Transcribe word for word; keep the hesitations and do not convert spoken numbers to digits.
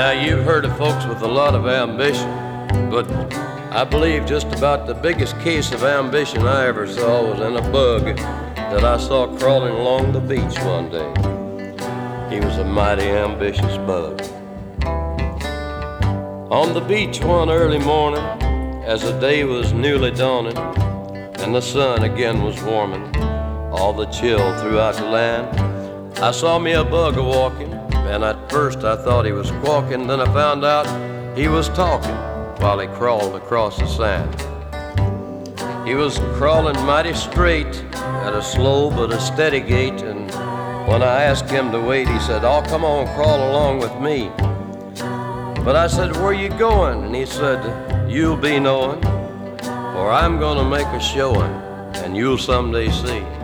Now, you've heard of folks with a lot of ambition, but I believe just about the biggest case of ambition I ever saw was in a bug that I saw crawling along the beach one day. He was a mighty ambitious bug. On the beach one early morning, as the day was newly dawning, and the sun again was warming all the chill throughout the land, I saw me a bug a-walking, and at first I thought he was squawking. Then I found out he was talking while he crawled across the sand. He was crawling mighty straight at a slow but a steady gait, and when I asked him to wait, he said, "Oh, come on, crawl along with me." But I said, "Where you going?" And he said, "You'll be knowing, for I'm gonna make a showing, and you'll someday see."